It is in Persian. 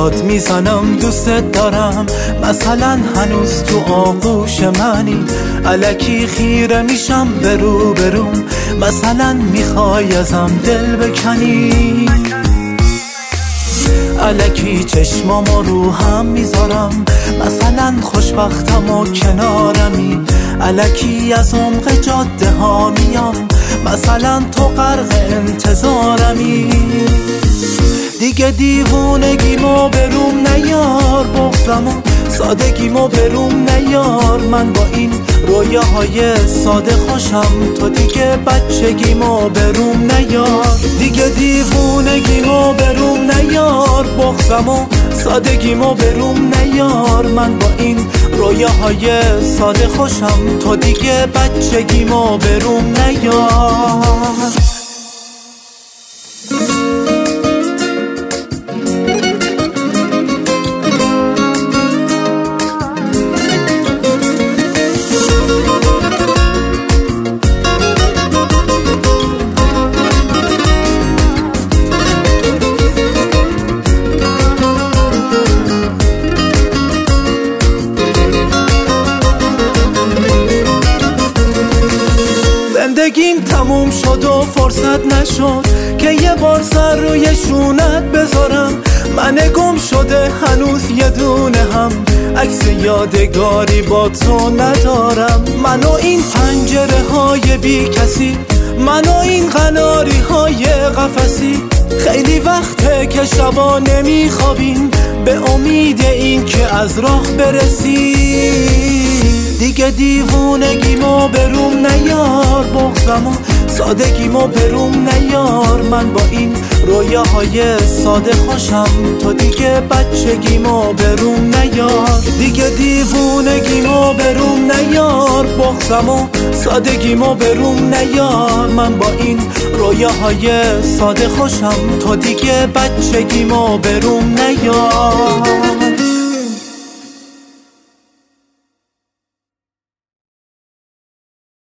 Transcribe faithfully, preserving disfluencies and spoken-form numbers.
داد میزنم دوست دارم، مثلا هنوز تو آغوش منی، الکی خیره میشم برو بروم، مثلا میخوای ازم دل بکنی، الکی چشمامو رو هم میذارم، مثلا خوشبختم و کنارمی، الکی از عمق جاده ها میام، مثلا تو غرق انتظارمی، دیگه دیوونگیمو بروم نیار، بغضمو سادگیمو بروم نیار، من با این رویاهای ساده خوشم، تو دیگه بچگیمو بروم نیار، دیگه دیوونگیمو بروم نیار، بغضمو سادگیمو بروم نیار، من با این رویاهای ساده خوشم، تو دیگه بچگیمو بروم نیار. زندگیم تموم شد و فرصت نشد که یه بار سر روی شونت بذارم، من گم شده هنوز یه دونه هم عکس یادگاری با تو ندارم، من و این پنجره های بی کسی، من و این قناری های قفسی، خیلی وقته که شبا نمیخوابیم به امید این که از راه برسی، دیگه دیوونگیمو بروم نیار، بغضمو سادگیمو بروم نیار، من با این رویاهای ساده خوشم، تو دیگه بچگیمو بروم نیار، دیگه دیوونگیمو بروم نیار، بغضمو سادگیمو بروم نیار، من با این رویاهای ساده خوشم، تو دیگه بچگیمو بروم نیار.